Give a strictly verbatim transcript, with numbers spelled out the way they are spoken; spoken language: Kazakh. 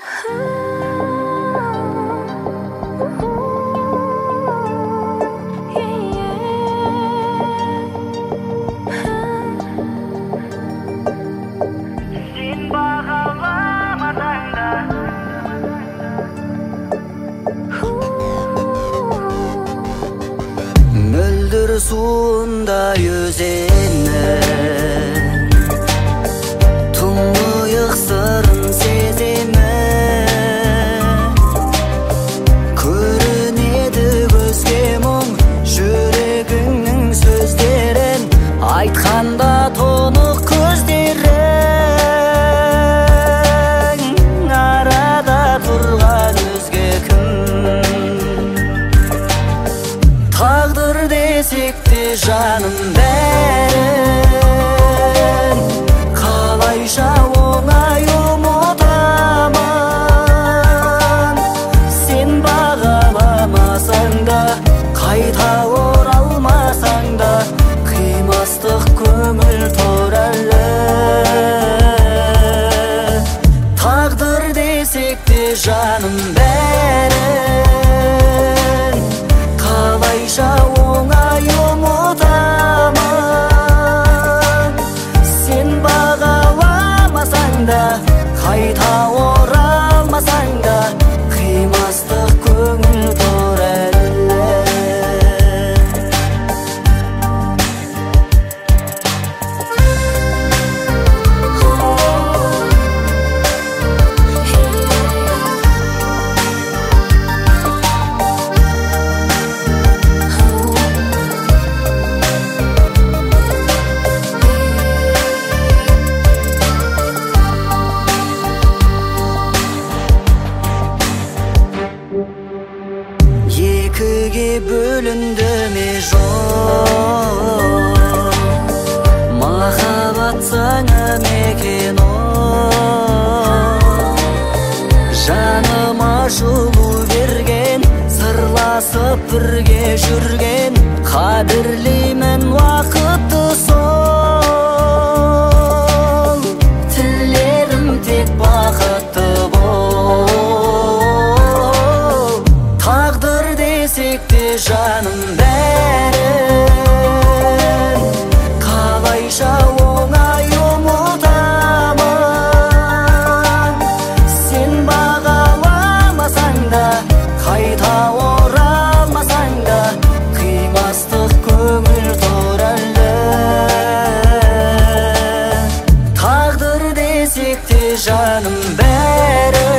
Mөлдір суында өзеннің тұңғиық сырын сеземін. Көрінеді көзге мұң жүрегіңнің сөздерін, айтқанда тұнық көздерің. Арада тұрған өзге кім? Тағдыр десек те жаным бәрін қалайша оңай ұмытамын. Сен бағаламасаң да, қайта оралмасаң да, қимастық көңіл туралы. Тағдыр десек те жаным бәрін қалайша оңай ұмытамын. Сен бағаламасаң да, қайта оралмасаң да, қимастық көңіл туралы. Екіге бөлінді ме жол, махаббат заңы мекен ол. Жаныма жылу берген, сырласып бірге жүрген, қадірлеймін уақытты сол. Тілерім тек бақытты бол. Тағдыр десек те жаным бәрін қалайша оңай ұмытамын. Сен бағаламасаң да, қайта оралмасаң да, қимастық көңіл туралы. Тағдыр десек те жаным бәрін